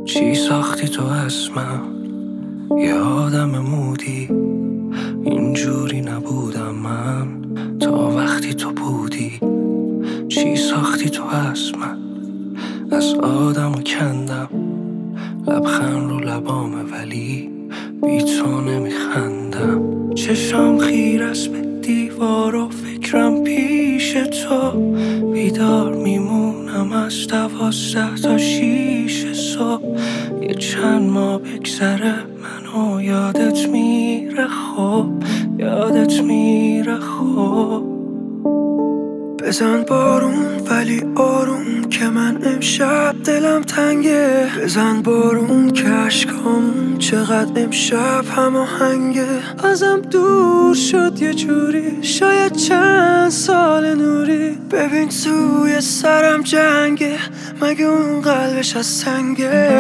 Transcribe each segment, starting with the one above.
چی ساختی تو از من؟ یه آدم مودی، اینجوری نبودم من تا وقتی تو بودی. چی ساختی تو از من؟ از آدمو کندم، لبخند رو لبامه ولی بی تو نمیخندم. چشم خیر است به دیوار و فکرم پیش تو، بیدار میمونم از 12 تا 6 صبح. یه چند ماه بگذره منو یادت میره، خب یادت میره خب. بزن بارون ولی آروم که من امشب دلم تنگه. بزن بارون که عشقامون چقدر امشب هماهنگه. ازم دور شد یه جوری، شاید چند سال نوری. ببین توی سرم جنگه، مگه اون قلبش از سنگه؟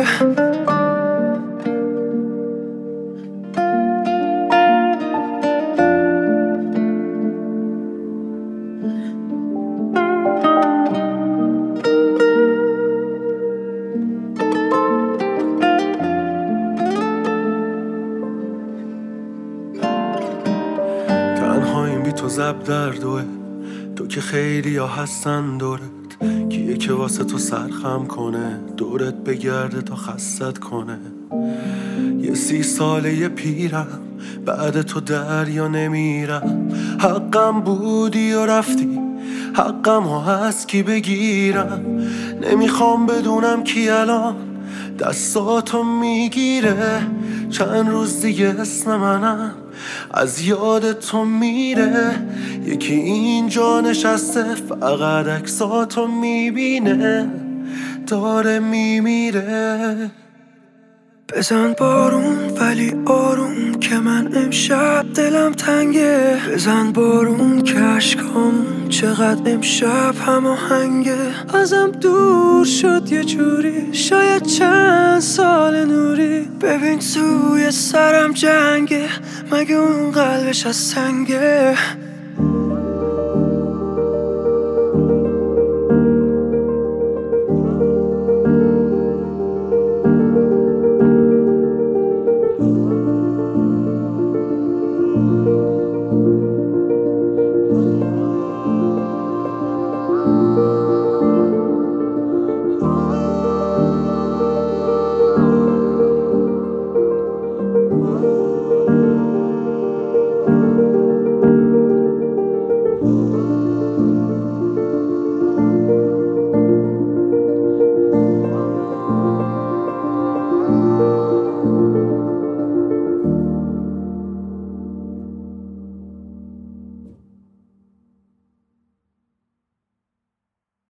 تنهاییم بی تو زب در دوه، تو که خیلی ها هستن دورت. کیه که واسه تو سرخم کنه، دورت بگرده تا خستت کنه. یه 30 ساله یه پیرم، بعد تو دریا نمیرم. حقم بودی و رفتی، حقم ها هست کی بگیرم. نمیخوام بدونم کی الان دستاتو میگیره. چند روز دیگه اسم منم از یاد تو میره. یکی اینجا نشسته فقط عکساتو میبینه، داره میمیره. بزن بارون ولی آروم که من امشب دلم تنگه. بزن بارون که عشقامون چقدر امشب هماهنگه. ازم دور شد یه جوری، شاید چند سال نوری. ببین توی سرم جنگه، مگه اون قلبش از سنگه؟